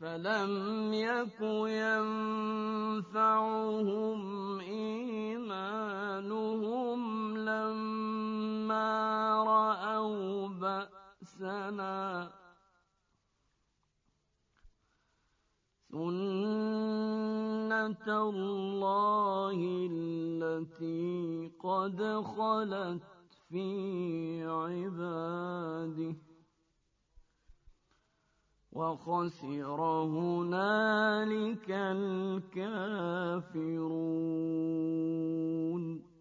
فلم يك ينفعهم إيمانهم لما رأوا بأسنا سنة الله التي قد خلت في عباده وخسر هنالك الكافرون.